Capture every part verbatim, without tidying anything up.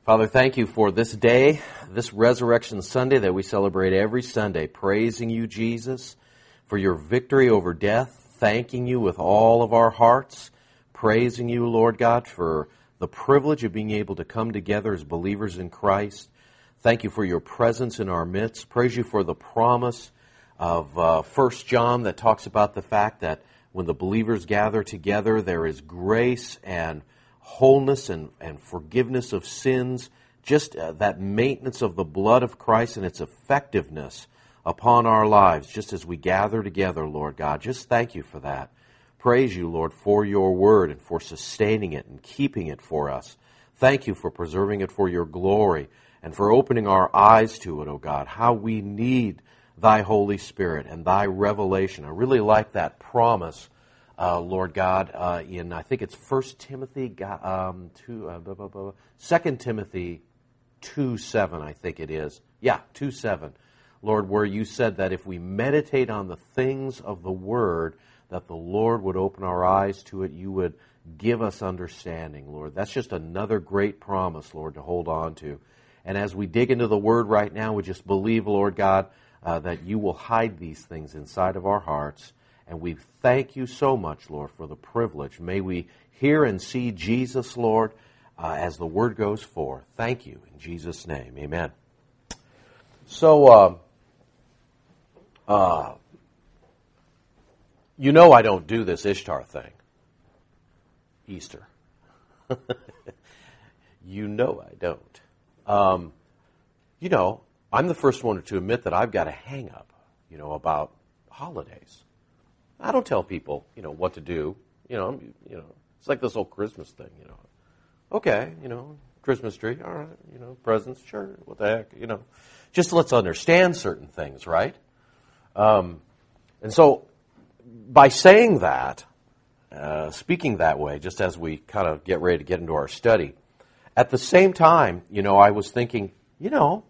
Father, thank you for this day, this Resurrection Sunday that we celebrate every Sunday, praising you, Jesus, for your victory over death, thanking you with all of our hearts, praising you, Lord God, for the privilege of being able to come together as believers in Christ. Thank you for your presence in our midst. Praise you for the promise of uh, First John that talks about the fact that when the believers gather together, there is grace and wholeness and, and forgiveness of sins, just uh, that maintenance of the blood of Christ and its effectiveness upon our lives, just as we gather together, Lord God. Just thank you for that. Praise you, Lord, for your word and for sustaining it and keeping it for us. Thank you for preserving it for your glory and for opening our eyes to it, O God, how we need thy Holy Spirit and thy revelation. I really like that promise, Uh, Lord God, uh, in, I think it's First Timothy, um, two, uh, blah, blah, blah, Second Timothy two seven, I think it is. Yeah, two seven. Lord, where you said that if we meditate on the things of the Word, that the Lord would open our eyes to it, you would give us understanding, Lord. That's just another great promise, Lord, to hold on to. And as we dig into the Word right now, we just believe, Lord God, uh, that you will hide these things inside of our hearts. And we thank you so much, Lord, for the privilege. May we hear and see Jesus, Lord, uh, as the word goes forth. Thank you. In Jesus' name, amen. So, uh, uh, you know I don't do this Ishtar thing. Easter. You know I don't. Um, you know, I'm the first one to admit that I've got a hang-up, you know, about holidays. I don't tell people, you know, what to do. You know, you know, it's like this whole Christmas thing, you know. Okay, you know, Christmas tree, all right, you know, presents, sure, what the heck, you know. Just let's understand certain things, right? Um, and so, by saying that, uh, speaking that way, just as we kind of get ready to get into our study, at the same time, you know, I was thinking, you know,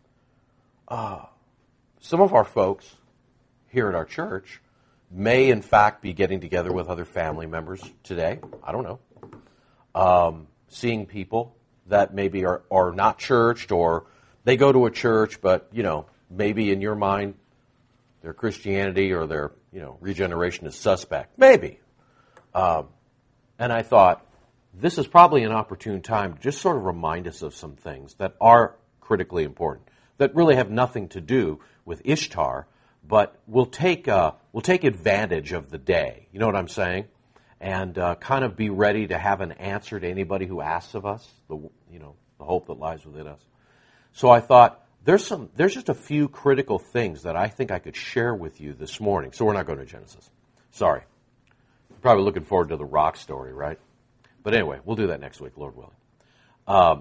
uh, some of our folks here at our church may, in fact, be getting together with other family members today. I don't know. Um, seeing people that maybe are, are not churched, or they go to a church, but, you know, maybe in your mind, their Christianity or their, you know, regeneration is suspect. Maybe. Um, and I thought, this is probably an opportune time to just sort of remind us of some things that are critically important, that really have nothing to do with Ishtar, but we'll take uh, we'll take advantage of the day. You know what I'm saying? And uh, kind of be ready to have an answer to anybody who asks of us. The you know the hope that lies within us. So I thought there's some there's just a few critical things that I think I could share with you this morning. So we're not going to Genesis. Sorry. You're probably looking forward to the rock story, right? But anyway, we'll do that next week, Lord willing. Um,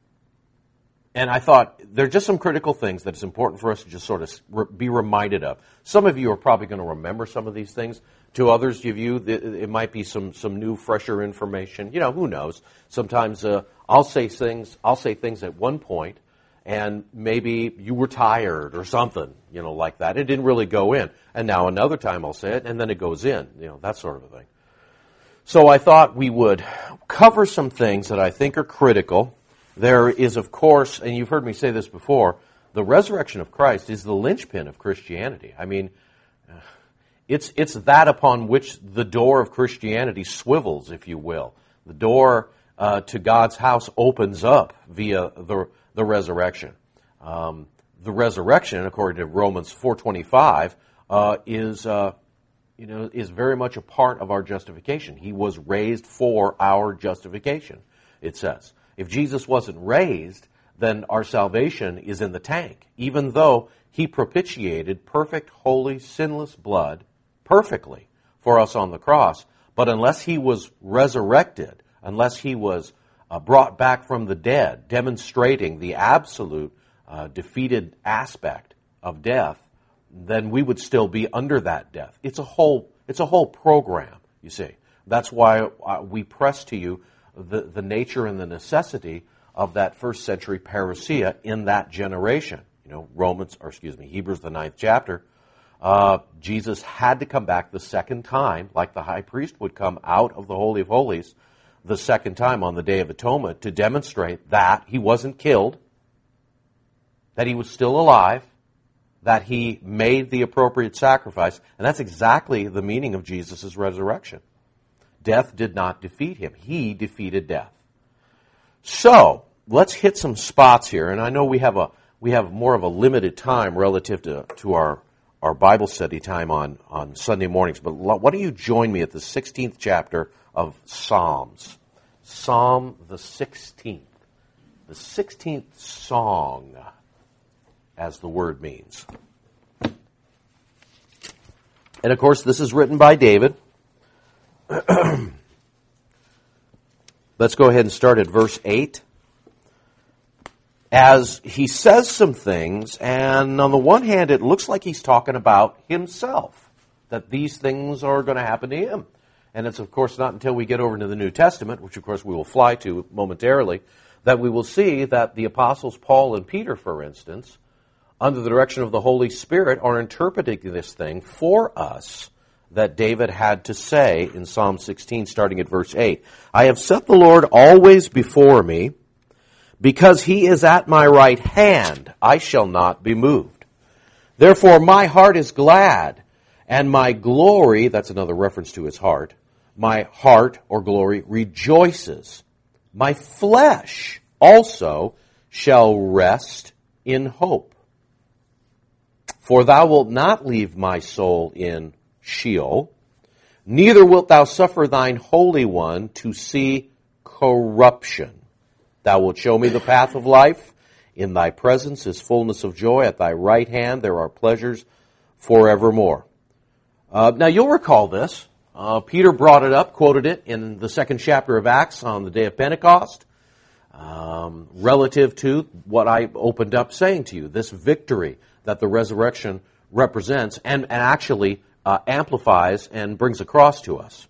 And I thought there are just some critical things that it's important for us to just sort of be reminded of. Some of you are probably going to remember some of these things. To others of you, it might be some, some new, fresher information. You know, who knows? Sometimes uh, I'll say things. I'll say things at one point, and maybe you were tired or something, you know, like that. It didn't really go in. And now another time I'll say it, and then it goes in. You know, that sort of a thing. So I thought we would cover some things that I think are critical. There is, of course, and you've heard me say this before, the resurrection of Christ is the linchpin of Christianity. I mean, it's it's that upon which the door of Christianity swivels, if you will. The door uh, to God's house opens up via the the resurrection. Um, the resurrection, according to Romans four twenty-five, uh, is uh, you know is very much a part of our justification. He was raised for our justification, it says. If Jesus wasn't raised, then our salvation is in the tank, even though he propitiated perfect, holy, sinless blood perfectly for us on the cross. But unless he was resurrected, unless he was uh, brought back from the dead, demonstrating the absolute uh, defeated aspect of death, then we would still be under that death. It's a whole, it's a whole program, you see. That's why uh, we press to you The, the nature and the necessity of that first century parousia in that generation. You know, Romans, or excuse me, Hebrews, the ninth chapter, uh, Jesus had to come back the second time, like the high priest would come out of the Holy of Holies, the second time on the Day of Atonement to demonstrate that he wasn't killed, that he was still alive, that he made the appropriate sacrifice. And that's exactly the meaning of Jesus' resurrection. Death did not defeat him. He defeated death. So, let's hit some spots here. And I know we have a we have more of a limited time relative to, to our, our Bible study time on, on Sunday mornings. But why don't you join me at the sixteenth chapter of Psalms. Psalm the sixteenth. The sixteenth song, as the word means. And of course, this is written by David. Let's go ahead and start at verse eight. As he says some things, and on the one hand, it looks like he's talking about himself, that these things are going to happen to him. And it's, of course, not until we get over into the New Testament, which, of course, we will fly to momentarily, that we will see that the apostles Paul and Peter, for instance, under the direction of the Holy Spirit, are interpreting this thing for us that David had to say in Psalm sixteen, starting at verse eight. I have set the Lord always before me. Because he is at my right hand, I shall not be moved. Therefore my heart is glad, and my glory, that's another reference to his heart, my heart or glory rejoices. My flesh also shall rest in hope. For thou wilt not leave my soul in Sheol, neither wilt thou suffer thine Holy One to see corruption. Thou wilt show me the path of life. In thy presence is fullness of joy. At thy right hand there are pleasures forevermore. Uh, now you'll recall this. Uh, Peter brought it up, quoted it in the second chapter of Acts on the day of Pentecost, um, relative to what I opened up saying to you, this victory that the resurrection represents and, and actually uh, amplifies and brings across to us.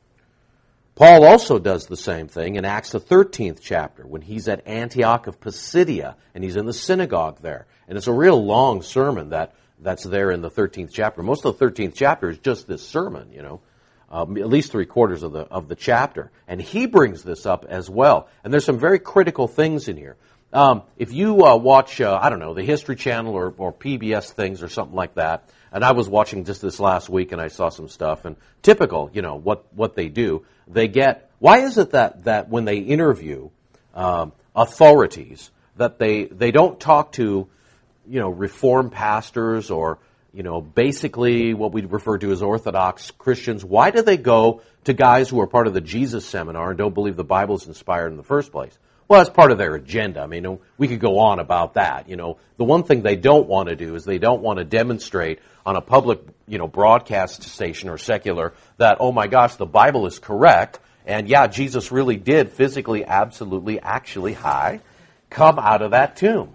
Paul also does the same thing in Acts the thirteenth chapter when he's at Antioch of Pisidia and he's in the synagogue there. And it's a real long sermon that, that's there in the thirteenth chapter. Most of the thirteenth chapter is just this sermon, you know, um, at least three quarters of the of the chapter. And he brings this up as well. And there's some very critical things in here. Um, if you uh, watch, uh, I don't know, the History Channel or, or P B S things or something like that, and I was watching just this last week and I saw some stuff, and typical, you know, what, what they do, they get, why is it that, that when they interview um, authorities, that they, they don't talk to, you know, Reformed pastors or, you know, basically what we refer to as Orthodox Christians? Why do they go to guys who are part of the Jesus Seminar and don't believe the Bible is inspired in the first place? Well, that's part of their agenda. I mean, we could go on about that. You know, the one thing they don't want to do is they don't want to demonstrate on a public, you know, broadcast station or secular that, oh my gosh, the Bible is correct. And yeah, Jesus really did physically, absolutely, actually, hi, come out of that tomb.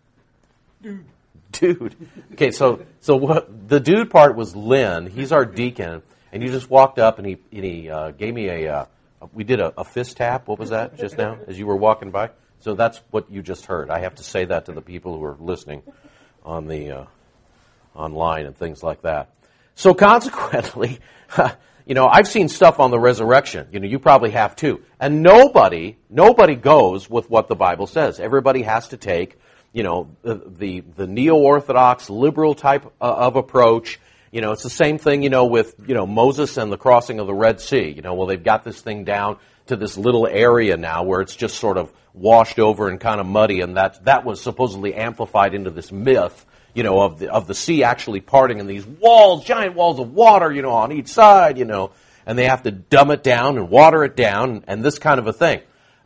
Dude. Dude. Okay, so so what the dude part was Lynn. He's our deacon. And he just walked up and he, and he uh, gave me a... Uh, We did a, a fist tap. What was that just now as you were walking by? So that's what you just heard. I have to say that to the people who are listening on the uh, online and things like that. So consequently, you know, I've seen stuff on the resurrection. You know, you probably have too. And nobody, nobody goes with what the Bible says. Everybody has to take, you know, the the, the neo-Orthodox liberal type of approach. You know, it's the same thing, you know, with, you know, Moses and the crossing of the Red Sea. You know, well, they've got this thing down to this little area now where it's just sort of washed over and kind of muddy, and that that was supposedly amplified into this myth, you know, of the of the sea actually parting and these walls, giant walls of water, you know, on each side, you know, and they have to dumb it down and water it down and this kind of a thing.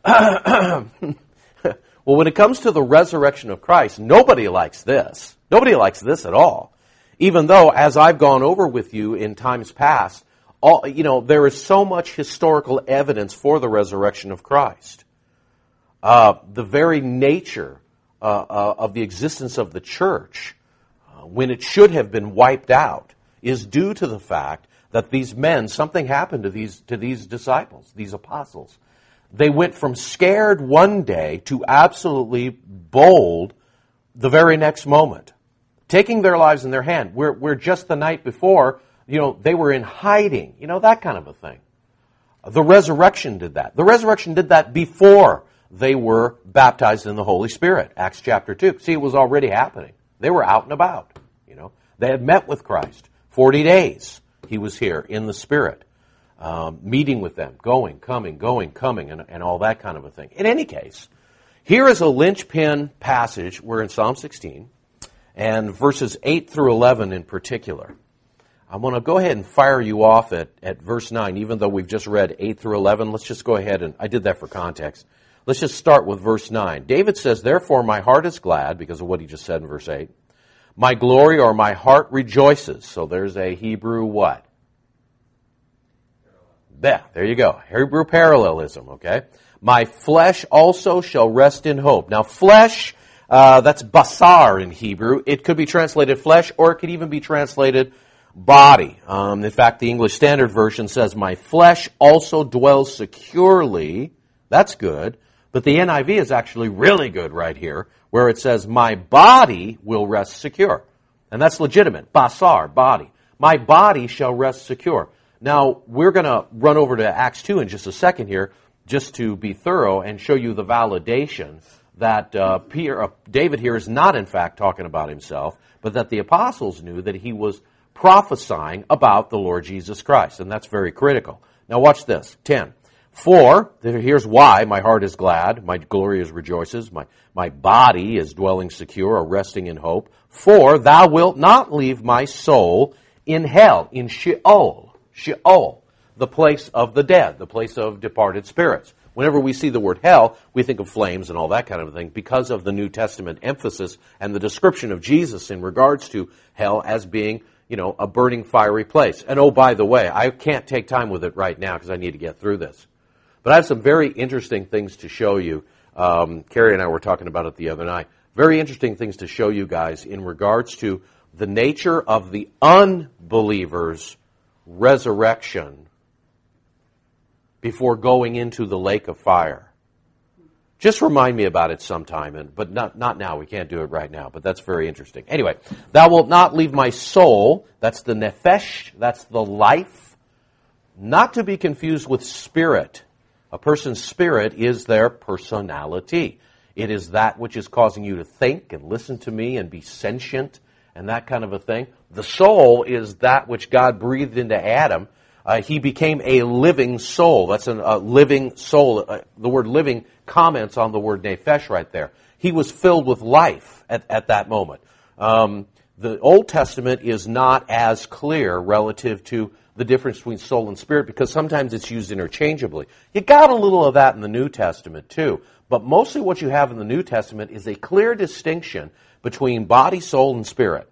Well, when it comes to the resurrection of Christ, nobody likes this. Nobody likes this at all. Even though, as I've gone over with you in times past, all, you know, there is so much historical evidence for the resurrection of Christ. Uh, the very nature uh, uh, of the existence of the church, uh, when it should have been wiped out, is due to the fact that these men, something happened to these to these disciples, these apostles. They went from scared one day to absolutely bold the very next moment. Taking their lives in their hand. We're, we're just the night before, you know, they were in hiding. You know, that kind of a thing. The resurrection did that. The resurrection did that before they were baptized in the Holy Spirit. Acts chapter two. See, it was already happening. They were out and about. You know, they had met with Christ. Forty days he was here in the Spirit, um, meeting with them, going, coming, going, coming, and, and all that kind of a thing. In any case, here is a linchpin passage. We're in Psalm sixteen, and verses eight through eleven in particular. I want to go ahead and fire you off at, at verse nine, even though we've just read eight through eleven. Let's just go ahead and, I did that for context. Let's just start with verse nine. David says, therefore my heart is glad, because of what he just said in verse eight. My glory or my heart rejoices. So there's a Hebrew what? Yeah, there you go. Hebrew parallelism, okay? My flesh also shall rest in hope. Now flesh, uh, that's basar in Hebrew. It could be translated flesh, or it could even be translated body. Um, in fact, the English Standard Version says, my flesh also dwells securely. That's good. But the N I V is actually really good right here, where it says, my body will rest secure. And that's legitimate. Basar, body. My body shall rest secure. Now, we're going to run over to Acts two in just a second here, just to be thorough and show you the validation that uh, Peter, uh, David here is not, in fact, talking about himself, but that the apostles knew that he was prophesying about the Lord Jesus Christ. And that's very critical. Now, watch this. ten. For, here's why my heart is glad, my glory is rejoices, my, my body is dwelling secure or resting in hope. For thou wilt not leave my soul in hell, in Sheol, Sheol, the place of the dead, the place of departed spirits. Whenever we see the word hell, we think of flames and all that kind of thing because of the New Testament emphasis and the description of Jesus in regards to hell as being, you know, a burning fiery place. And oh, by the way, I can't take time with it right now because I need to get through this. But I have some very interesting things to show you. Um, Carrie and I were talking about it the other night. Very interesting things to show you guys in regards to the nature of the unbeliever's resurrection before going into the lake of fire. Just remind me about it sometime, and but not, not now. We can't do it right now, but that's very interesting. Anyway, thou wilt not leave my soul. That's the nephesh. That's the life. Not to be confused with spirit. A person's spirit is their personality. It is that which is causing you to think and listen to me and be sentient and that kind of a thing. The soul is that which God breathed into Adam. Uh, he became a living soul. That's a uh, living soul. Uh, the word living comments on the word nephesh right there. He was filled with life at, at that moment. Um, the Old Testament is not as clear relative to the difference between soul and spirit because sometimes it's used interchangeably. You got a little of that in the New Testament too. But mostly what you have in the New Testament is a clear distinction between body, soul, and spirit.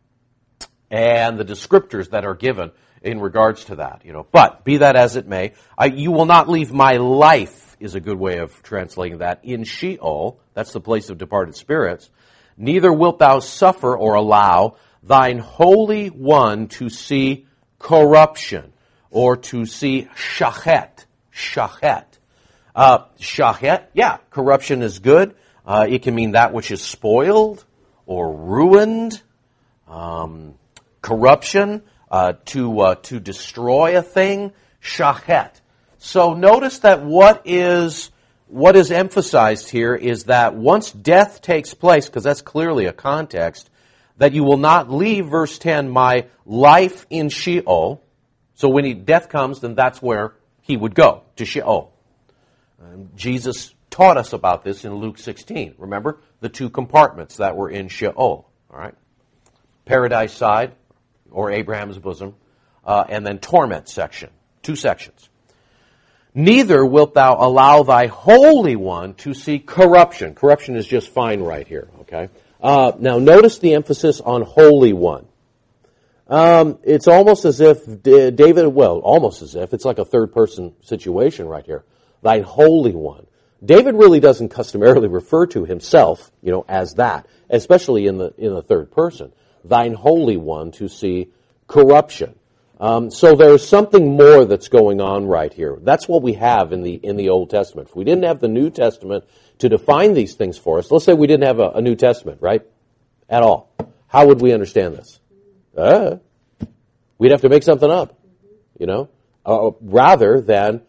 And the descriptors that are given in regards to that, you know. But be that as it may, I, you will not leave my life is a good way of translating that. In Sheol, that's the place of departed spirits, neither wilt thou suffer or allow thine Holy One to see corruption or to see shachet. Shachet. Uh, shachet, yeah, corruption is good. Uh, it can mean that which is spoiled or ruined. Um, corruption. Uh, to uh, to destroy a thing, shachet. So notice that what is what is emphasized here is that once death takes place, because that's clearly a context, that you will not leave, verse ten, my life in Sheol. So when he, death comes, then that's where he would go, to Sheol. Um, Jesus taught us about this in Luke sixteen. Remember the two compartments that were in Sheol. All right, paradise side, or Abraham's bosom, uh, and then torment section. Two sections. Neither wilt thou allow thy Holy One to see corruption. Corruption is just fine right here, okay? Uh, now notice the emphasis on Holy One. Um, it's almost as if David, well, almost as if, it's like a third-person situation right here. Thy Holy One. David really doesn't customarily refer to himself, you know, as that, especially in the in the third person. Thine Holy One to see corruption. Um, so there's something more that's going on right here. That's what we have in the in the Old Testament. If we didn't have the New Testament to define these things for us, let's say we didn't have a, a New Testament, right? At all. How would we understand this? Uh, we'd have to make something up, you know, uh, rather than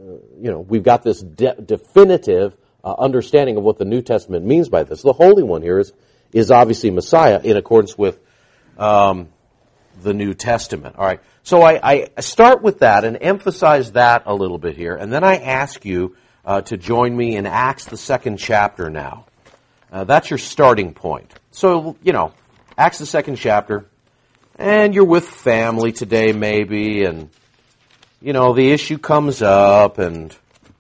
you know, we've got this de- definitive uh, understanding of what the New Testament means by this. The Holy One here is is obviously Messiah in accordance with um, the New Testament. All right, so I, I start with that and emphasize that a little bit here, and then I ask you uh, to join me in Acts, the second chapter now. Uh, that's your starting point. So, you know, Acts, the second chapter, and you're with family today maybe, and, you know, the issue comes up, and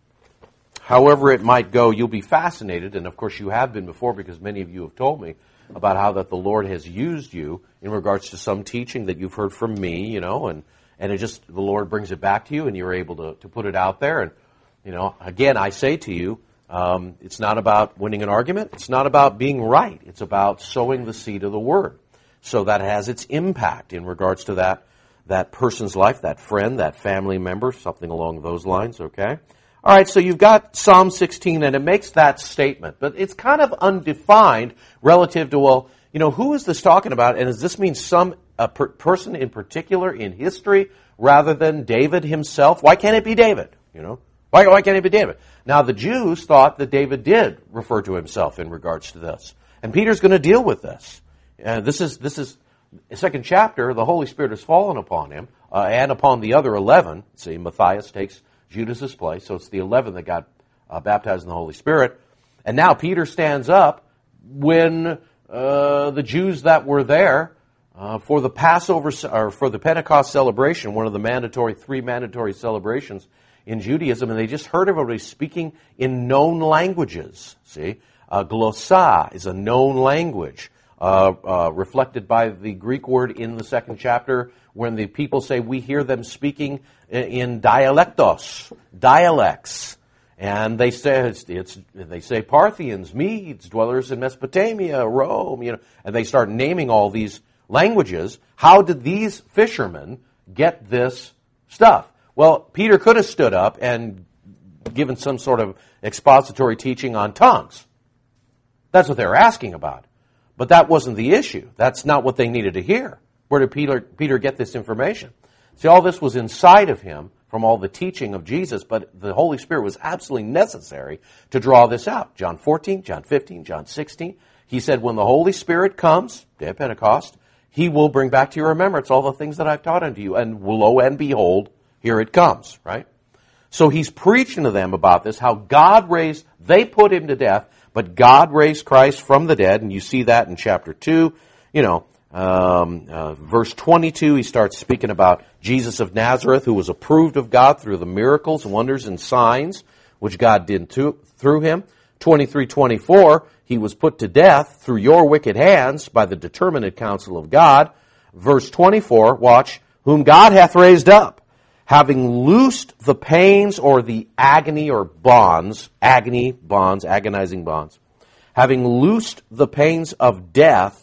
however it might go, you'll be fascinated, and of course you have been before because many of you have told me about how that the Lord has used you in regards to some teaching that you've heard from me, you know, and, and it just, the Lord brings it back to you and you're able to, to put it out there. And, you know, again, I say to you, um, it's not about winning an argument. It's not about being right. It's about sowing the seed of the Word. So that has its impact in regards to that, that person's life, that friend, that family member, something along those lines, okay? All right, so you've got Psalm sixteen, and it makes that statement, but it's kind of undefined relative to, well, you know, who is this talking about, and does this mean some a per- person in particular in history rather than David himself? Why can't it be David, you know? Why, why can't it be David? Now, the Jews thought that David did refer to himself in regards to this, and Peter's going to deal with this. Uh, this is, this is the second chapter, the Holy Spirit has fallen upon him, uh, and upon the other eleven. See, Matthias takes Judas's place, so it's the eleven that got uh, baptized in the Holy Spirit. And now Peter stands up when uh, the Jews that were there uh, for the Passover or for the Pentecost celebration, one of the mandatory three mandatory celebrations in Judaism, and they just heard everybody speaking in known languages. See, uh, glossa is a known language. Uh, uh, reflected by the Greek word in the second chapter, when the people say we hear them speaking in dialectos, dialects, and they say it's, it's they say Parthians, Medes, dwellers in Mesopotamia, Rome, you know, and they start naming all these languages. How did these fishermen get this stuff? Well, Peter could have stood up and given some sort of expository teaching on tongues. That's what they were asking about. But that wasn't the issue. That's not what they needed to hear. Where did Peter, Peter get this information? See, all this was inside of him from all the teaching of Jesus, but the Holy Spirit was absolutely necessary to draw this out. John fourteen, John fifteen, John sixteen. He said, when the Holy Spirit comes, day of Pentecost, He will bring back to your remembrance all the things that I've taught unto you. And lo and behold, here it comes, right? So he's preaching to them about this, how God raised, they put him to death, but God raised Christ from the dead, and you see that in chapter two. You know, um, uh, verse twenty-two, he starts speaking about Jesus of Nazareth, who was approved of God through the miracles, wonders, and signs which God did to, through him. twenty-three twenty-four, he was put to death through your wicked hands by the determinate counsel of God. Verse twenty-four, watch, whom God hath raised up, having loosed the pains or the agony or bonds, agony, bonds, agonizing bonds, having loosed the pains of death,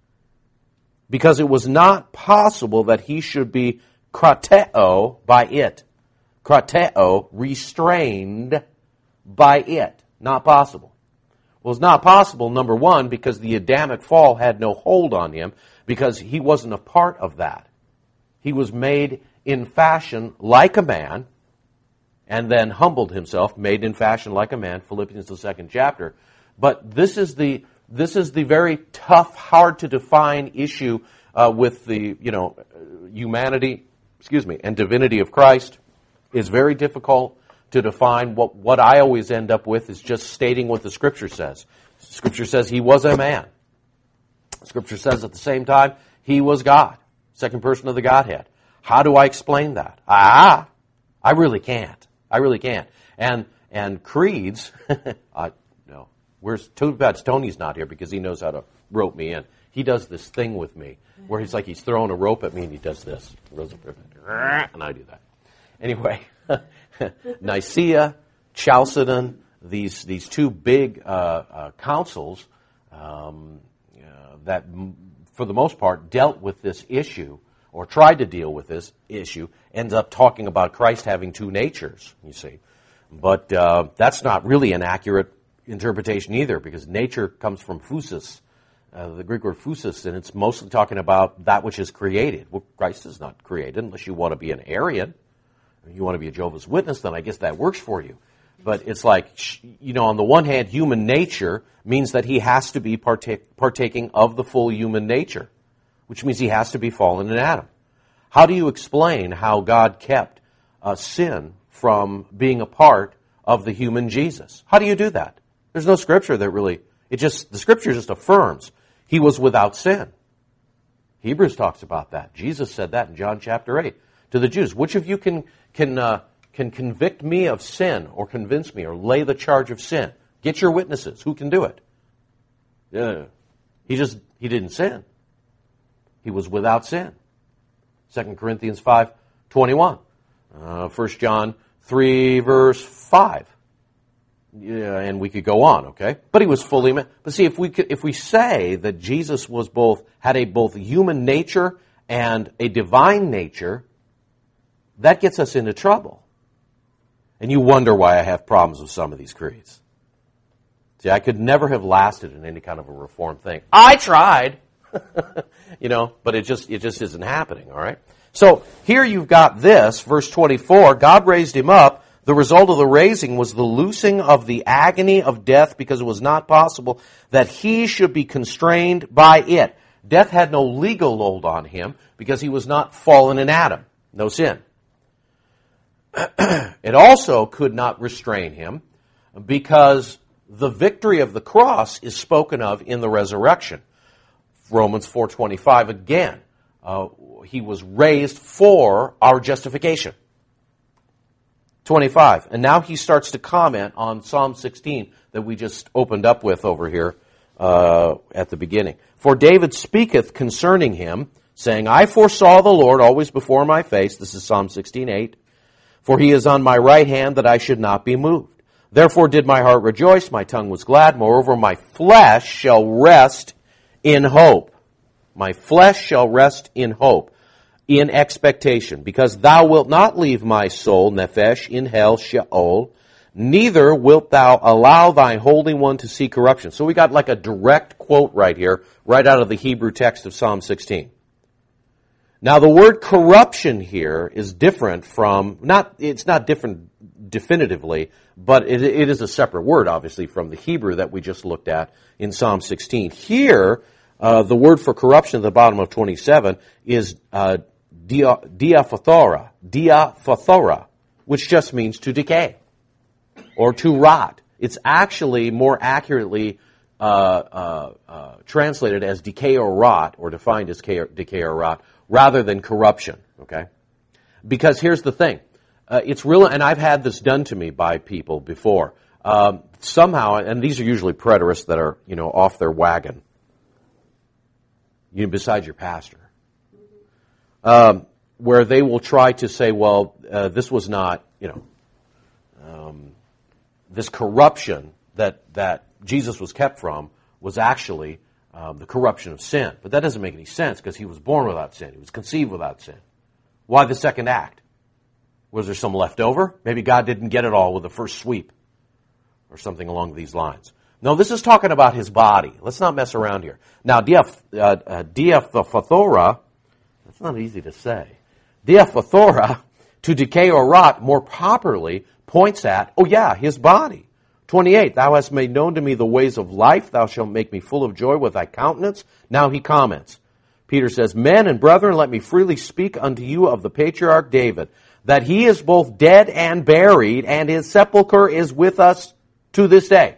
because it was not possible that he should be krateo by it. Krateo, restrained by it. Not possible. Well, it's not possible, number one, because the Adamic fall had no hold on him, because he wasn't a part of that. He was made in fashion like a man, and then humbled himself, made in fashion like a man, Philippians the second chapter. But this is the this is the very tough, hard to define issue uh, with the you know humanity, excuse me, and divinity of Christ. Is very difficult to define. What what I always end up with is just stating what the Scripture says. Scripture says he was a man. Scripture says at the same time he was God, second person of the Godhead. How do I explain that? Ah, I really can't. I really can't. And and creeds, I no. Where's too bad Tony's not here because he knows how to rope me in. He does this thing with me where he's like he's throwing a rope at me and he does this, and I do that. Anyway, Nicaea, Chalcedon, these these two big uh, uh, councils um, uh, that, m- for the most part, dealt with this issue. Or tried to deal with this issue, ends up talking about Christ having two natures, you see. But uh, that's not really an accurate interpretation either, because nature comes from phusis, uh, the Greek word phusis, and it's mostly talking about that which is created. Well, Christ is not created unless you want to be an Arian. You want to be a Jehovah's Witness, then I guess that works for you. But it's like, you know, on the one hand, human nature means that he has to be partake, partaking of the full human nature, which means he has to be fallen in Adam. How do you explain how God kept uh, sin from being a part of the human Jesus? How do you do that? There's no scripture that really, it just, the scripture just affirms he was without sin. Hebrews talks about that. Jesus said that in John chapter eight to the Jews. Which of you can, can, uh, can convict me of sin or convince me or lay the charge of sin? Get your witnesses. Who can do it? Yeah. He just, he didn't sin. He was without sin. Second Corinthians five twenty-one. Uh, First John three verse five. Yeah, and we could go on, okay? But he was fully man. But see, if we could, if we say that Jesus was both, had a both human nature and a divine nature, that gets us into trouble. And you wonder why I have problems with some of these creeds. See, I could never have lasted in any kind of a reform thing. I tried! You know, but it just, it just isn't happening, all right? So, here you've got this, verse twenty-four, God raised him up. The result of the raising was the loosing of the agony of death because it was not possible that he should be constrained by it. Death had no legal hold on him because he was not fallen in Adam. No sin. It also could not restrain him because the victory of the cross is spoken of in the resurrection. Romans four twenty-five again. Uh, he was raised for our justification. twenty-five. And now he starts to comment on Psalm sixteen that we just opened up with over here uh, at the beginning. For David speaketh concerning him, saying, I foresaw the Lord always before my face. This is Psalm sixteen eight. For he is on my right hand that I should not be moved. Therefore did my heart rejoice, my tongue was glad. Moreover, my flesh shall rest in hope. My flesh shall rest in hope, in expectation, because thou wilt not leave my soul, nephesh, in hell, Sheol, neither wilt thou allow thy Holy One to see corruption. So we got like a direct quote right here, right out of the Hebrew text of Psalm sixteen. Now the word corruption here is different from, not, it's not different definitively, but it, it is a separate word, obviously, from the Hebrew that we just looked at in Psalm sixteen. Here, uh, the word for corruption at the bottom of twenty-seven is uh, dia, diaphothora, diaphothora, which just means to decay or to rot. It's actually more accurately uh, uh, uh, translated as decay or rot, or defined as decay or, decay or rot, rather than corruption, okay? Because here's the thing. Uh, it's real, and I've had this done to me by people before. Um, somehow, and these are usually preterists that are, you know, off their wagon, you know, besides your pastor, um, where they will try to say, well, uh, this was not, you know, um, this corruption that, that Jesus was kept from was actually um, the corruption of sin. But that doesn't make any sense because he was born without sin. He was conceived without sin. Why the second act? Was there some left over? Maybe God didn't get it all with the first sweep or something along these lines. No, this is talking about his body. Let's not mess around here. Now, diaph, uh, uh, diaphothora, that's not easy to say. Diaphothora, to decay or rot, more properly points at, oh yeah, his body. twenty-eight, thou hast made known to me the ways of life. Thou shalt make me full of joy with thy countenance. Now he comments. Peter says, men and brethren, let me freely speak unto you of the patriarch David, that he is both dead and buried, and his sepulchre is with us to this day.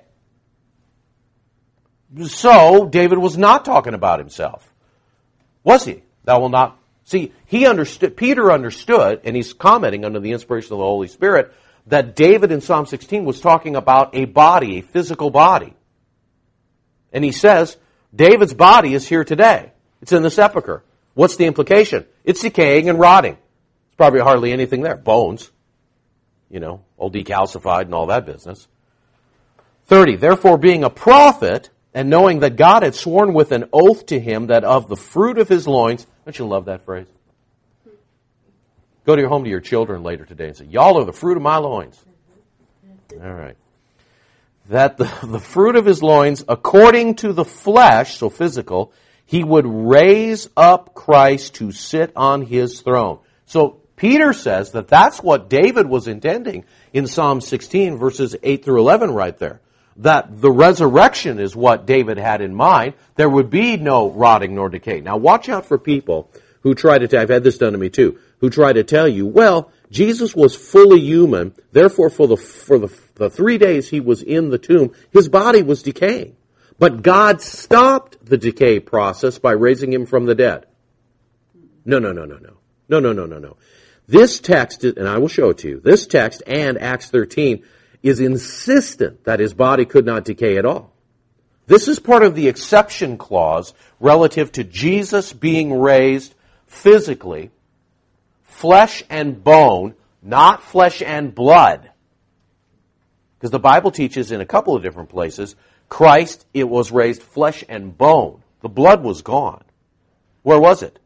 So, David was not talking about himself. Was he? Thou will not. See, he understood, Peter understood, and he's commenting under the inspiration of the Holy Spirit, that David in Psalm sixteen was talking about a body, a physical body. And he says, David's body is here today. It's in the sepulchre. What's the implication? It's decaying and rotting. There's probably hardly anything there. Bones, you know, all decalcified and all that business. thirty, therefore being a prophet, and knowing that God had sworn with an oath to him that of the fruit of his loins, don't you love that phrase? Go to your home to your children later today and say, y'all are the fruit of my loins. All right. That the, the fruit of his loins, according to the flesh, so physical, he would raise up Christ to sit on his throne. So Peter says that that's what David was intending in Psalm sixteen, verses eight through eleven right there. That the resurrection is what David had in mind. There would be no rotting nor decay. Now watch out for people who try to, I've had this done to me too, who try to tell you, well, Jesus was fully human, therefore for the, for the, the three days he was in the tomb, his body was decaying. But God stopped the decay process by raising him from the dead. No, no, no, no, no. No, no, no, no, no. This text, and I will show it to you, this text and Acts thirteen is insistent that his body could not decay at all. This is part of the exception clause relative to Jesus being raised physically, flesh and bone, not flesh and blood. Because the Bible teaches in a couple of different places, Christ, it was raised flesh and bone. The blood was gone. Where was it?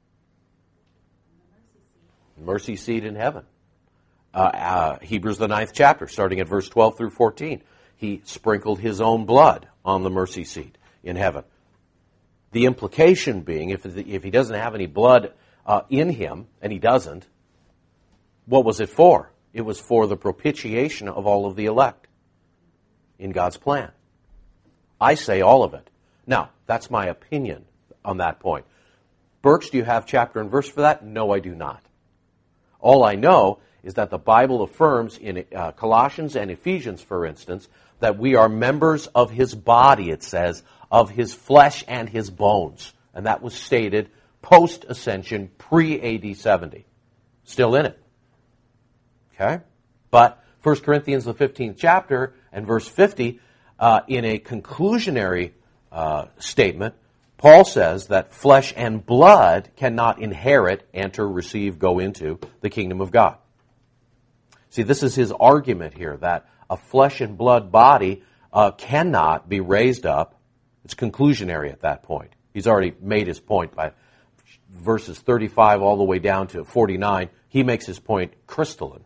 Mercy seat in heaven. Uh, uh, Hebrews the ninth chapter, starting at verse twelve through fourteen. He sprinkled his own blood on the mercy seat in heaven. The implication being, if, if he doesn't have any blood uh, in him, and he doesn't, what was it for? It was for the propitiation of all of the elect in God's plan. I say all of it. Now, that's my opinion on that point. Birch, do you have chapter and verse for that? No, I do not. All I know is that the Bible affirms in uh, Colossians and Ephesians, for instance, that we are members of his body, it says, of his flesh and his bones. And that was stated post-ascension, pre-A D seventy. Still in it. Okay? But First Corinthians, the fifteenth chapter, and verse fifty, uh, in a conclusionary uh, statement, Paul says that flesh and blood cannot inherit, enter, receive, go into the kingdom of God. See, this is his argument here, that a flesh and blood body uh, cannot be raised up. It's conclusionary at that point. He's already made his point by verses thirty-five all the way down to forty-nine. He makes his point crystalline.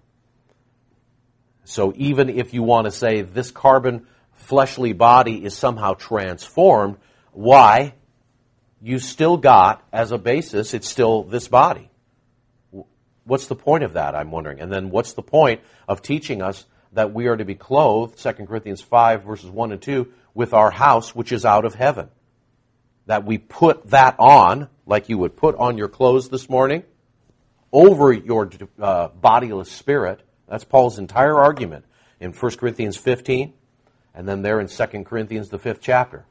So even if you want to say this carbon fleshly body is somehow transformed, why? You still got, as a basis, it's still this body. What's the point of that, I'm wondering? And then what's the point of teaching us that we are to be clothed, Second Corinthians five, verses one and two, with our house which is out of heaven? That we put that on, like you would put on your clothes this morning, over your uh, bodiless spirit. That's Paul's entire argument in First Corinthians fifteen, and then there in Second Corinthians, the fifth chapter.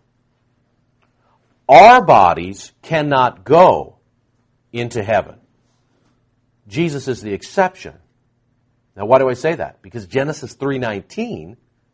Our bodies cannot go into heaven. Jesus is the exception. Now, why do I say that? Because Genesis three nineteen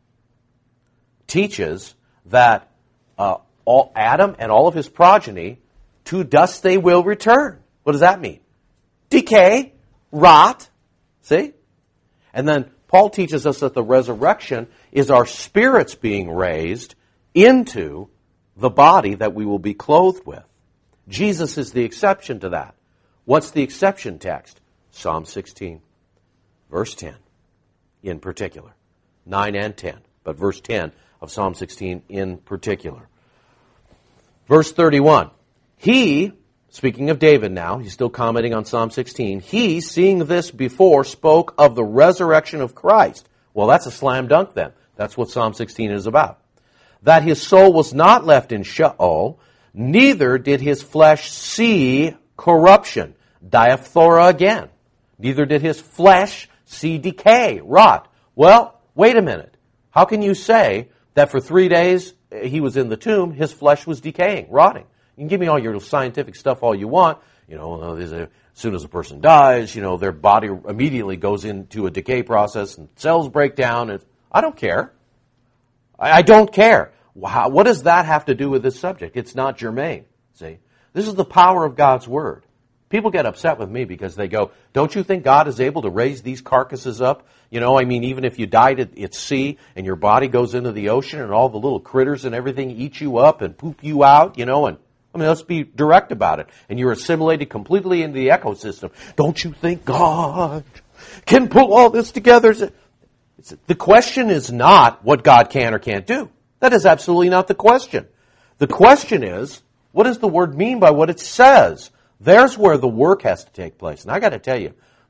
teaches that uh, all, Adam and all of his progeny, to dust they will return. What does that mean? Decay, rot, see? And then Paul teaches us that the resurrection is our spirits being raised into the body that we will be clothed with. Jesus is the exception to that. What's the exception text? Psalm sixteen, verse ten, in particular. nine and ten, but verse ten of Psalm sixteen in particular. Verse thirty-one, he, speaking of David now, he's still commenting on Psalm sixteen, he, seeing this before, spoke of the resurrection of Christ. Well, that's a slam dunk then. That's what Psalm sixteen is about. That his soul was not left in Sheol, neither did his flesh see corruption. Diaphthora again. Neither did his flesh see decay, rot. Well, wait a minute. How can you say that for three days he was in the tomb, his flesh was decaying, rotting? You can give me all your scientific stuff all you want. You know, as soon as a person dies, you know, their body immediately goes into a decay process and cells break down. And I don't care. I don't care. How, what does that have to do with this subject? It's not germane. See, this is the power of God's Word. People get upset with me because they go, don't you think God is able to raise these carcasses up? You know, I mean, even if you died at, at sea and your body goes into the ocean and all the little critters and everything eat you up and poop you out, you know, and I mean, let's be direct about it. And you're assimilated completely into the ecosystem. Don't you think God can pull all this together? It's, the question is not what God can or can't do. That is absolutely not the question. The question is, what does the Word mean by what it says? There's where the work has to take place. And I got to tell you,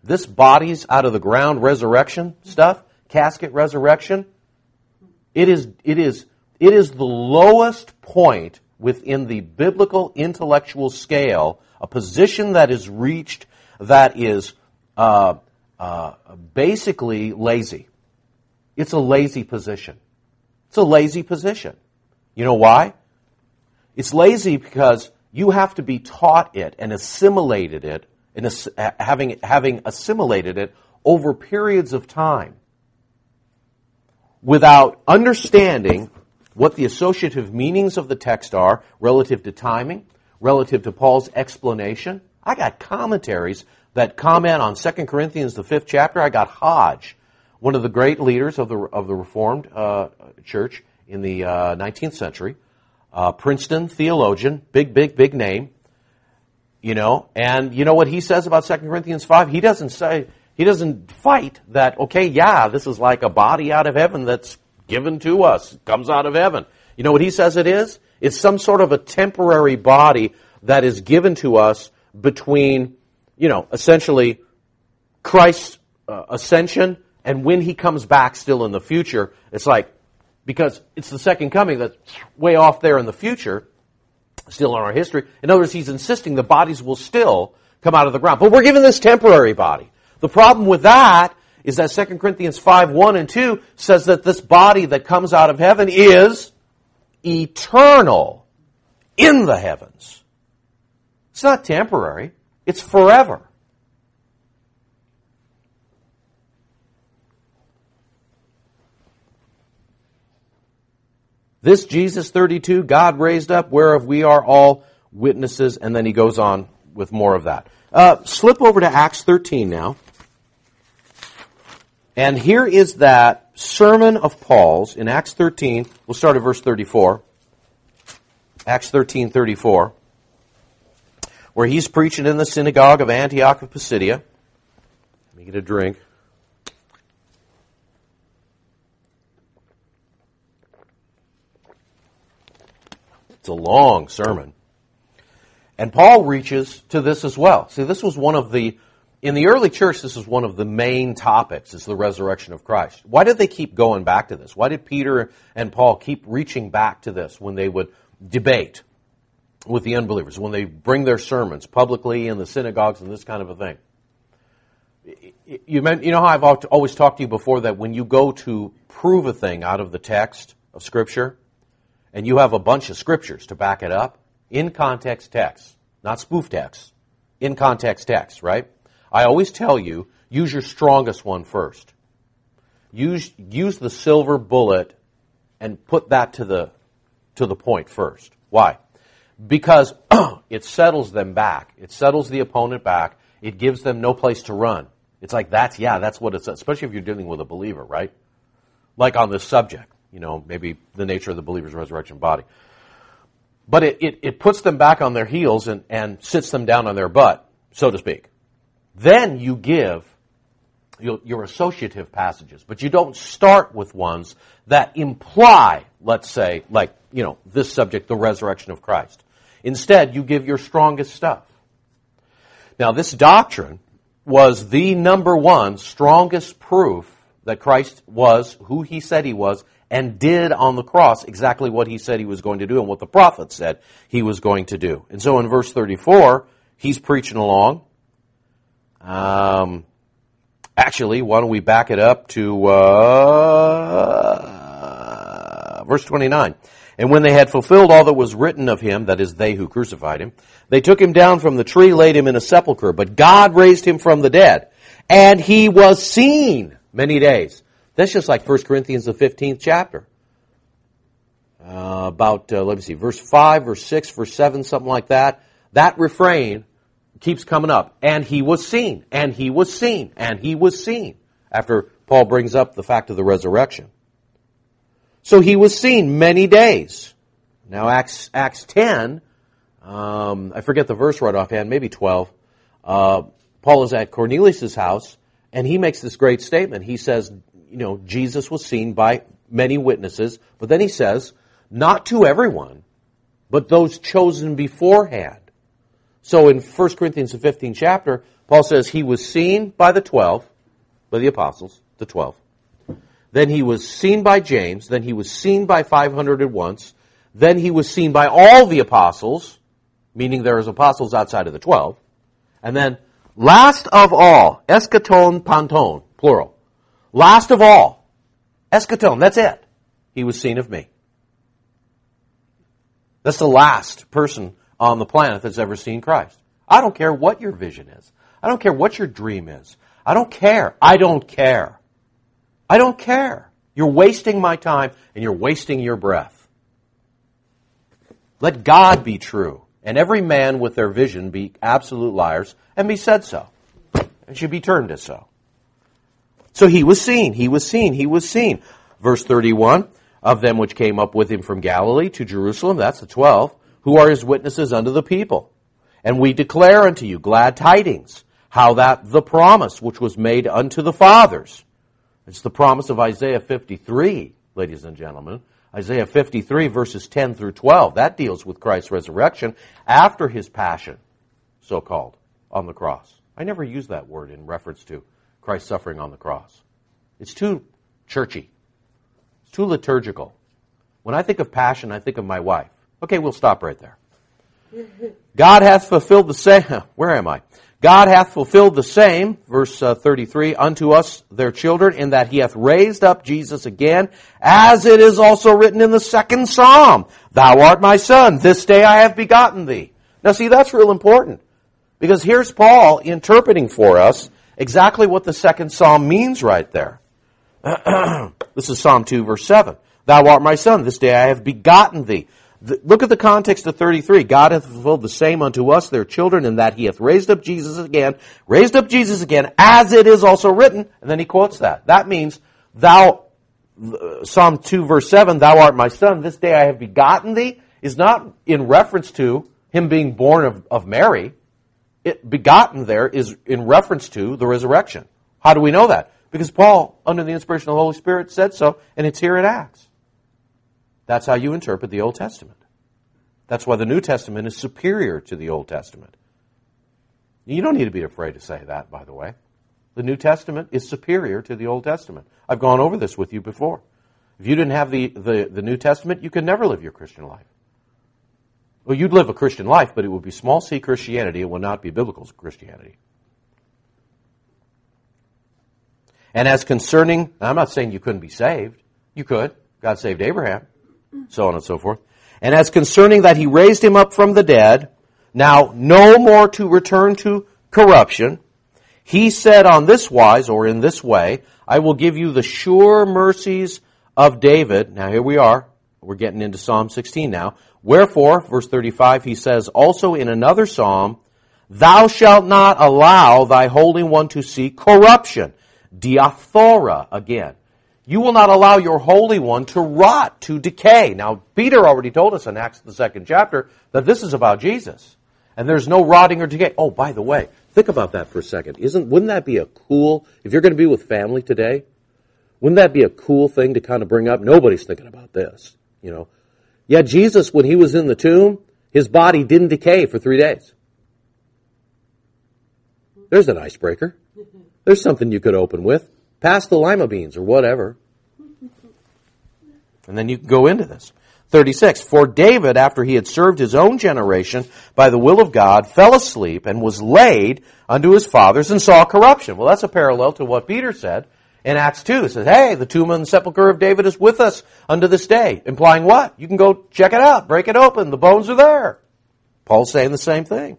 this bodies out of the ground resurrection stuff, casket resurrection, it is, it is, it is the lowest point within the biblical intellectual scale, a position that is reached that is uh, uh, basically lazy. It's a lazy position. It's a lazy position. You know why? It's lazy because you have to be taught it and assimilated it, and ass- having having assimilated it over periods of time, without understanding what the associative meanings of the text are relative to timing, relative to Paul's explanation. I got commentaries that comment on Second Corinthians, the fifth chapter. I got Hodge, one of the great leaders of the of the Reformed uh, Church in the uh, nineteenth century, uh, Princeton theologian, big, big, big name. You know, and you know what he says about Second Corinthians five? He doesn't say, he doesn't fight that, okay, yeah, this is like a body out of heaven that's given to us, comes out of heaven. You know what he says it is? It's some sort of a temporary body that is given to us between, you know, essentially Christ's uh, ascension and when he comes back still in the future. It's like, because it's the second coming that's way off there in the future, still in our history. In other words, he's insisting the bodies will still come out of the ground. But we're given this temporary body. The problem with that is that Second Corinthians five, one and two says that this body that comes out of heaven is eternal in the heavens. It's not temporary. It's forever. This Jesus thirty-two, God raised up, whereof we are all witnesses. And then he goes on with more of that. Uh, slip over to Acts thirteen now. And here is that sermon of Paul's in Acts thirteen. We'll start at verse thirty-four. Acts thirteen, thirty-four. Where he's preaching in the synagogue of Antioch of Pisidia. Let me get a drink. It's a long sermon. And Paul reaches to this as well. See, this was one of the, in the early church, this was one of the main topics, is the resurrection of Christ. Why did they keep going back to this? Why did Peter and Paul keep reaching back to this when they would debate with the unbelievers, when they bring their sermons publicly in the synagogues and this kind of a thing? You, meant, you know how I've always talked to you before that when you go to prove a thing out of the text of Scripture, and you have a bunch of scriptures to back it up, in context text, not spoof text, in context text, right? I always tell you, use your strongest one first. Use use the silver bullet and put that to the to the point first. Why? Because it settles them back. It settles the opponent back. It gives them no place to run. It's like, that's, yeah, that's what it's, especially if you're dealing with a believer, right? Like on this subject. You know, maybe the nature of the believer's resurrection body. But it, it, it puts them back on their heels and, and sits them down on their butt, so to speak. Then you give your, your associative passages, but you don't start with ones that imply, let's say, like, you know, this subject, the resurrection of Christ. Instead, you give your strongest stuff. Now, this doctrine was the number one strongest proof that Christ was who he said he was, and did on the cross exactly what he said he was going to do and what the prophet said he was going to do. And so in verse thirty-four, he's preaching along. Um, actually, why don't we back it up to uh, verse twenty-nine. And when they had fulfilled all that was written of him, that is, they who crucified him, they took him down from the tree, laid him in a sepulchre. But God raised him from the dead, and he was seen many days. That's just like First Corinthians, the fifteenth chapter. Uh, about, uh, let me see, verse five, verse six, verse seven, something like that. That refrain keeps coming up. And he was seen, and he was seen, and he was seen. After Paul brings up the fact of the resurrection. So he was seen many days. Now Acts, Acts ten, um, I forget the verse right offhand, maybe twelve. Uh, Paul is at Cornelius' house, and he makes this great statement. He says, you know, Jesus was seen by many witnesses, but then he says, not to everyone, but those chosen beforehand. So in First Corinthians, the fifteenth chapter, Paul says he was seen by the twelve, by the apostles, the twelve. Then he was seen by James. Then he was seen by five hundred at once. Then he was seen by all the apostles, meaning there is apostles outside of the twelve. And then, last of all, eschaton panton, plural. Last of all, eschaton, that's it. He was seen of me. That's the last person on the planet that's ever seen Christ. I don't care what your vision is. I don't care what your dream is. I don't care. I don't care. I don't care. You're wasting my time and you're wasting your breath. Let God be true, and every man with their vision be absolute liars, and be said so. It should be turned as so. So he was seen, he was seen, he was seen. Verse thirty-one, of them which came up with him from Galilee to Jerusalem, that's the twelve, who are his witnesses unto the people. And we declare unto you glad tidings, how that the promise which was made unto the fathers, it's the promise of Isaiah fifty-three, ladies and gentlemen. Isaiah fifty-three, verses ten through twelve. That deals with Christ's resurrection after his passion, so-called, on the cross. I never use that word in reference to Christ suffering on the cross. It's too churchy. It's too liturgical. When I think of passion, I think of my wife. Okay, we'll stop right there. God hath fulfilled the same... Where am I? God hath fulfilled the same, verse uh, thirty-three, unto us their children, in that he hath raised up Jesus again, as it is also written in the second psalm, Thou art my son, this day I have begotten thee. Now see, that's real important, because here's Paul interpreting for us exactly what the second psalm means right there. This is Psalm two, verse seven. Thou art my son, this day I have begotten thee. Look at the context of thirty-three. God hath fulfilled the same unto us, their children, in that he hath raised up Jesus again, raised up Jesus again, as it is also written. And then he quotes that. That means, thou, Psalm two, verse seven, thou art my son, this day I have begotten thee, is not in reference to him being born of, of Mary. It, begotten there is in reference to the resurrection. How do we know that? Because Paul, under the inspiration of the Holy Spirit, said so, and it's here in Acts. That's how you interpret the Old Testament. That's why the New Testament is superior to the Old Testament. You don't need to be afraid to say that, by the way. The New Testament is superior to the Old Testament. I've gone over this with you before. If you didn't have the, the, the New Testament, you could never live your Christian life. Well, you'd live a Christian life, but it would be small c Christianity. It would not be biblical Christianity. And as concerning, I'm not saying you couldn't be saved. You could. God saved Abraham. So on and so forth. And as concerning that he raised him up from the dead, now no more to return to corruption, he said on this wise, or in this way, I will give you the sure mercies of David. Now here we are. We're getting into Psalm sixteen now. Wherefore, verse thirty-five, he says also in another psalm, Thou shalt not allow thy Holy One to see corruption. Diaphora, again. You will not allow your Holy One to rot, to decay. Now, Peter already told us in Acts, the second chapter, that this is about Jesus. And there's no rotting or decay. Oh, by the way, think about that for a second. Isn't, wouldn't that be a cool, if you're going to be with family today, wouldn't that be a cool thing to kind of bring up? Nobody's thinking about this, you know. Yeah, Jesus, when he was in the tomb, his body didn't decay for three days. There's an icebreaker. There's something you could open with. Pass the lima beans or whatever. And then you can go into this. thirty-six, For David, after he had served his own generation by the will of God, fell asleep and was laid unto his fathers and saw corruption. Well, that's a parallel to what Peter said in Acts two. It says, hey, the tomb and sepulchre of David is with us unto this day. Implying what? You can go check it out, break it open, the bones are there. Paul's saying the same thing.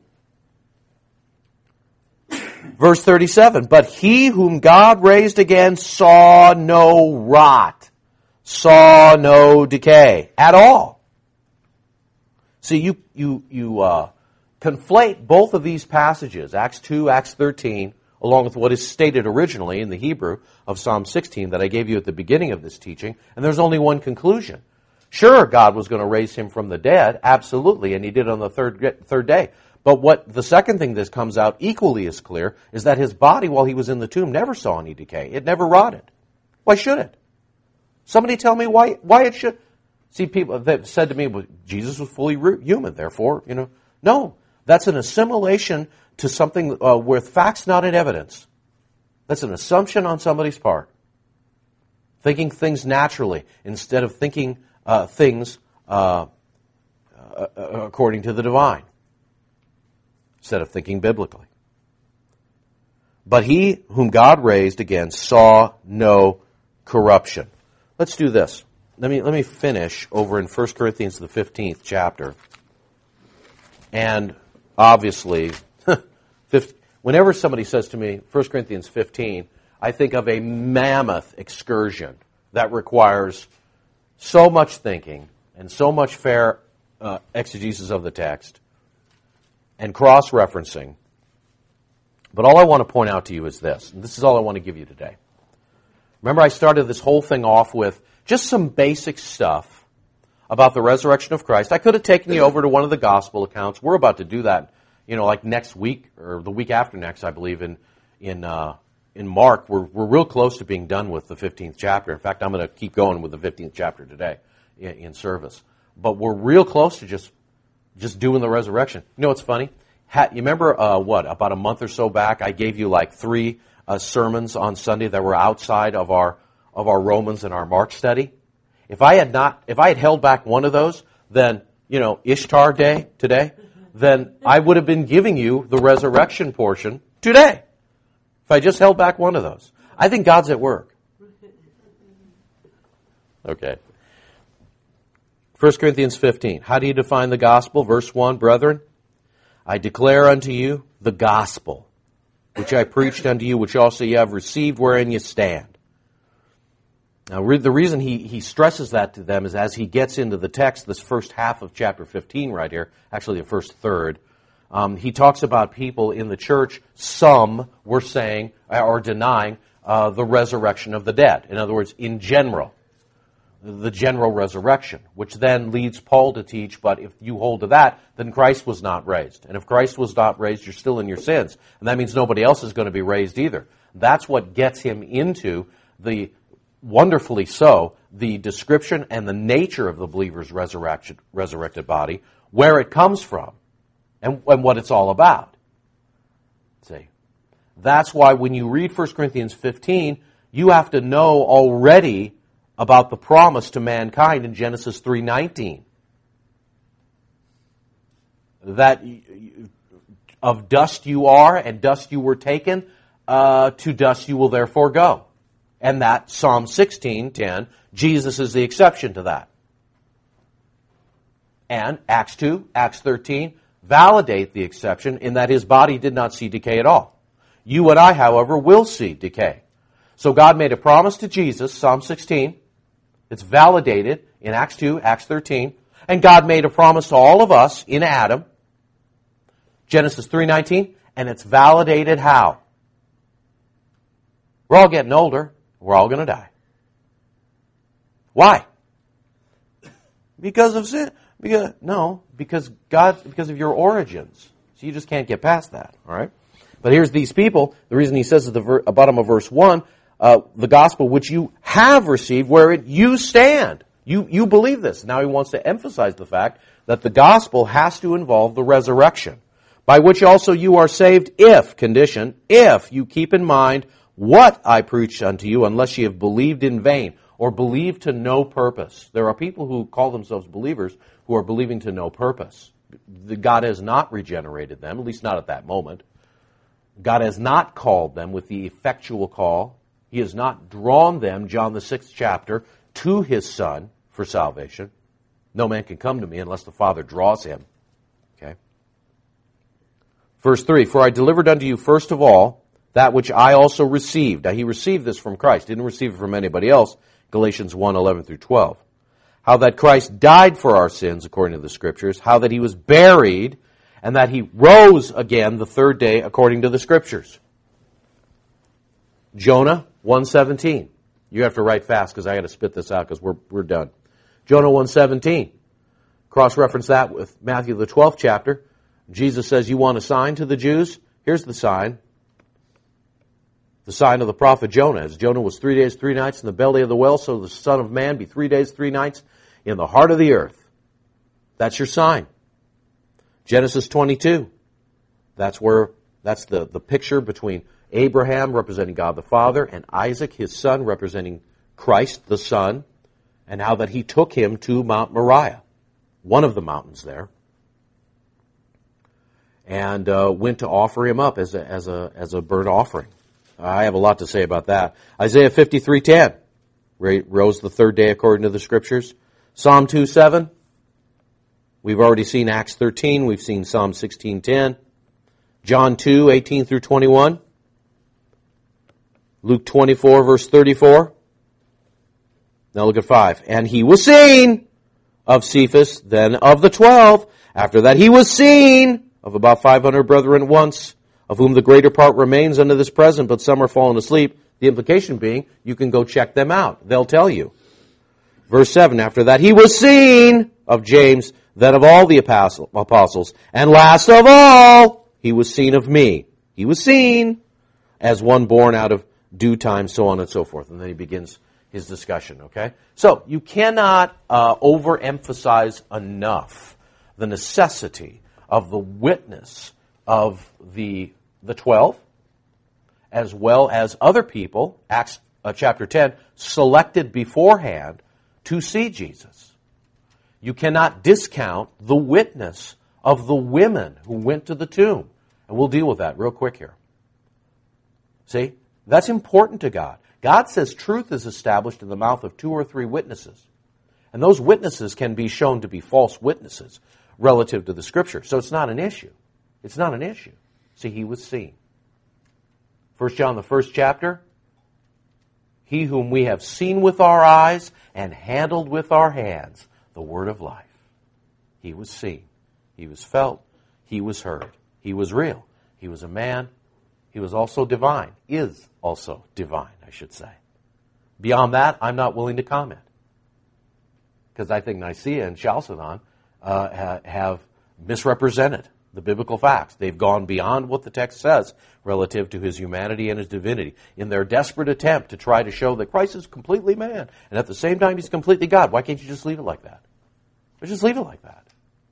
Verse thirty-seven, But he whom God raised again saw no rot, saw no decay at all. See, you you you uh, conflate both of these passages, Acts two, Acts thirteen, along with what is stated originally in the Hebrew of Psalm sixteen that I gave you at the beginning of this teaching, and there's only one conclusion. Sure, God was going to raise him from the dead, absolutely, and he did on the third third day. But what the second thing that comes out equally as clear is that his body, while he was in the tomb, never saw any decay. It never rotted. Why should it? Somebody tell me why why it should. See, people have said to me, well, Jesus was fully human, therefore, you know. No, That's an assimilation to something uh, with facts not in evidence. That's an assumption on somebody's part. Thinking things naturally instead of thinking uh, things uh, uh, according to the divine. Instead of thinking biblically. But he whom God raised again saw no corruption. Let's do this. Let me let me finish over in First Corinthians, the fifteenth chapter. And obviously, whenever somebody says to me, First Corinthians fifteen, I think of a mammoth excursion that requires so much thinking and so much fair uh, exegesis of the text and cross-referencing. But all I want to point out to you is this, and this is all I want to give you today. Remember, I started this whole thing off with just some basic stuff about the resurrection of Christ. I could have taken you over to one of the gospel accounts. We're about to do that, you know, like next week, or the week after next, I believe, in in uh, in Mark. We're we're real close to being done with the fifteenth chapter. In fact, I'm going to keep going with the fifteenth chapter today in, in service. But we're real close to just just doing the resurrection. You know what's funny? Ha, you remember, uh, what, about a month or so back, I gave you like three uh, sermons on Sunday that were outside of our of our Romans and our Mark study? If I had not, if I had held back one of those, then, you know, Ishtar Day today, then I would have been giving you the resurrection portion today. If I just held back one of those. I think God's at work. Okay. First Corinthians fifteen. How do you define the gospel? Verse one, brethren, I declare unto you the gospel, which I preached unto you, which also ye have received, wherein you stand. Now, the reason he, he stresses that to them is as he gets into the text, this first half of chapter fifteen right here, actually the first third, um, he talks about people in the church, some were saying or denying uh, the resurrection of the dead. In other words, in general, the general resurrection, which then leads Paul to teach, but if you hold to that, then Christ was not raised. And if Christ was not raised, you're still in your sins. And that means nobody else is going to be raised either. That's what gets him into the wonderfully so, the description and the nature of the believer's resurrection, resurrected body, where it comes from, and, and what it's all about. See, that's why when you read First Corinthians fifteen, you have to know already about the promise to mankind in Genesis three nineteen. That of dust you are, and dust you were taken, uh, to dust you will therefore go. And that, Psalm sixteen ten, Jesus is the exception to that. And Acts two, Acts thirteen, validate the exception in that his body did not see decay at all. You and I, however, will see decay. So God made a promise to Jesus, Psalm sixteen. It's validated in Acts two, Acts thirteen. And God made a promise to all of us in Adam, Genesis three nineteen, and it's validated how? We're all getting older. We're all going to die. Why? Because of sin. Because, no, because God, because of your origins. So you just can't get past that. All right. But here's these people. The reason he says at the ver- bottom of verse one, uh, the gospel which you have received, wherein you stand. You you believe this. Now he wants to emphasize the fact that the gospel has to involve the resurrection, by which also you are saved, if condition, if you keep in mind what I preached unto you, unless ye have believed in vain, or believed to no purpose. There are people who call themselves believers who are believing to no purpose. God has not regenerated them, at least not at that moment. God has not called them with the effectual call. He has not drawn them, John the sixth chapter, to his Son for salvation. No man can come to me unless the Father draws him. Okay. Verse three, for I delivered unto you first of all that which I also received. Now, he received this from Christ. Didn't receive it from anybody else. Galatians one, eleven through twelve. How that Christ died for our sins, according to the Scriptures. How that he was buried, and that he rose again the third day, according to the Scriptures. Jonah one seventeen. You have to write fast, because I got to spit this out, because we're we're done. Jonah one seventeen. Cross-reference that with Matthew the twelfth chapter. Jesus says, you want a sign to the Jews? Here's the sign. The sign of the prophet Jonah. As Jonah was three days, three nights in the belly of the whale, so the Son of Man be three days, three nights in the heart of the earth. That's your sign. Genesis twenty-two. That's where that's the, the picture between Abraham representing God the Father and Isaac, his son, representing Christ the Son, and how that he took him to Mount Moriah, one of the mountains there, and uh, went to offer him up as a, as a as a burnt offering. I have a lot to say about that. Isaiah fifty-three ten, rose the third day according to the Scriptures. Psalm two seven. We've already seen Acts thirteen. We've seen Psalm sixteen ten. John two eighteen through twenty-one. Luke twenty-four, verse thirty-four. Now look at five. And he was seen of Cephas, then of the twelve. After that he was seen of about five hundred brethren at once, of whom the greater part remains unto this present, but some are fallen asleep. The implication being, you can go check them out. They'll tell you. Verse seven, after that he was seen of James, then of all the apostles. And last of all, he was seen of me. He was seen as one born out of due time, so on and so forth. And then he begins his discussion, okay? So you cannot uh, overemphasize enough the necessity of the witness of the the twelve, as well as other people, Acts uh, chapter ten, selected beforehand to see Jesus. You cannot discount the witness of the women who went to the tomb. And we'll deal with that real quick here. See? That's important to God. God says truth is established in the mouth of two or three witnesses. And those witnesses can be shown to be false witnesses relative to the Scripture. So it's not an issue. It's not an issue. See, he was seen. First John, the first chapter. He whom we have seen with our eyes and handled with our hands, the word of life. He was seen. He was felt. He was heard. He was real. He was a man. He was also divine. Is also divine, I should say. Beyond that, I'm not willing to comment. Because I think Nicaea and Chalcedon uh, ha- have misrepresented the biblical facts. They've gone beyond what the text says relative to his humanity and his divinity in their desperate attempt to try to show that Christ is completely man and at the same time he's completely God. Why can't you just leave it like that? Or just leave it like that.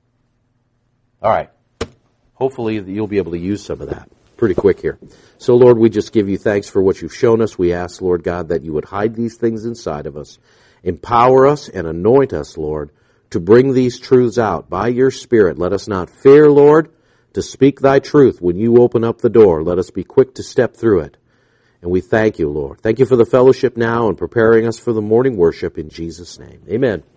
All right. Hopefully you'll be able to use some of that pretty quick here. So, Lord, we just give you thanks for what you've shown us. We ask, Lord God, that you would hide these things inside of us, empower us and anoint us, Lord, to bring these truths out by your Spirit. Let us not fear, Lord, to speak thy truth. When you open up the door, let us be quick to step through it. And we thank you, Lord. Thank you for the fellowship now and preparing us for the morning worship in Jesus' name. Amen.